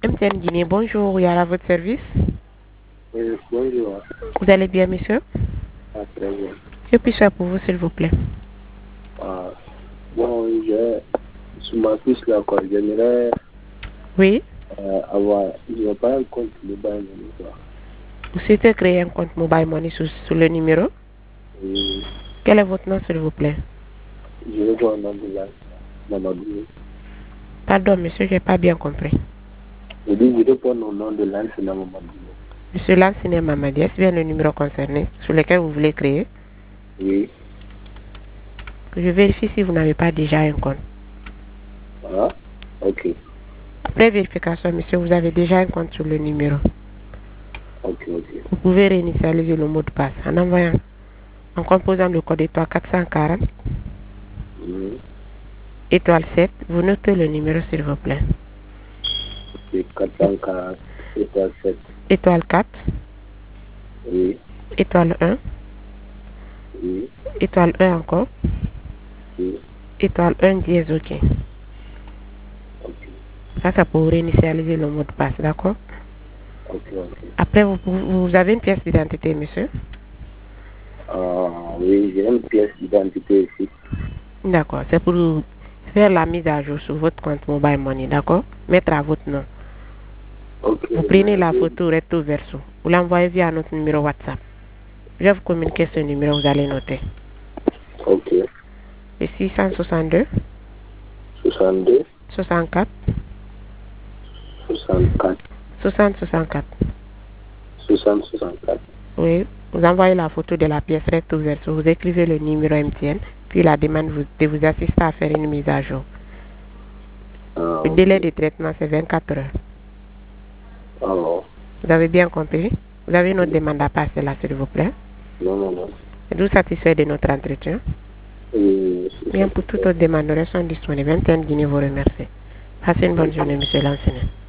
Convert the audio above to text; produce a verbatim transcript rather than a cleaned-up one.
M T N Guinée, bonjour, il y a à votre service. Oui, bonjour. Vous allez bien, monsieur? Ah, très bien. Que puis-je faire pour vous, s'il vous plaît? Ah, bon, j'ai, sur ma fiche là, quoi, j'aimerais Oui. euh, avoir, je n'ai pas un compte mobile money, quoi. Vous souhaitez créer un compte mobile money sur, sur le numéro? Et Quel est votre nom, s'il vous plaît? je vais voir un nom de la Mamadou. Pardon, monsieur, je n'ai pas bien compris. Je dis, je vais prendre le nom de l'ancien Mamadou. Monsieur Lansine Mamadi, est-ce bien le numéro concerné sur lequel vous voulez créer? Oui. Je vérifie si vous n'avez pas déjà un compte. Ah, ok. Après vérification, monsieur, vous avez déjà un compte sur le numéro. Ok, ok. Vous pouvez réinitialiser le mot de passe en envoyant, en composant le code étoile quatre cent quarante, Oui. étoile sept. Vous notez le numéro, s'il vous plaît. C'est quatre cent quarante, étoile sept. Étoile quatre, Oui. étoile un, Oui. étoile un encore, Oui. étoile un dièse, ok. Ok. Ça, ça pour réinitialiser le mot de passe, d'accord? Ok, ok. Après, vous, vous, vous avez une pièce d'identité, monsieur? Ah, oui, j'ai une pièce d'identité ici. D'accord, c'est pour faire la mise à jour sur votre compte Mobile Money, d'accord? Mettre à votre nom. Ok, Vous prenez la merci. photo recto verso. Vous l'envoyez via notre numéro WhatsApp. Je vais vous communiquer ce numéro, vous allez noter. Ok. C'est six cent soixante-deux, soixante-deux, soixante-quatre, soixante-quatre, soixante, soixante-quatre. soixante, soixante-quatre. Oui, vous envoyez la photo de la pièce recto verso. Vous écrivez le numéro M T N, puis la demande vous- de vous assister à faire une mise à jour. Ah, Le ok. délai de traitement, c'est vingt-quatre heures. Alors, Vous avez bien compris? Vous avez une autre demande à passer là, s'il vous plaît? non, non, non. Êtes-vous satisfait de notre entretien? Et c'est Bien, pour toute satisfait. autre demande, nous restons disponibles. M T N Guinée vous remercie. Passez une bonne journée, monsieur l'enseignant.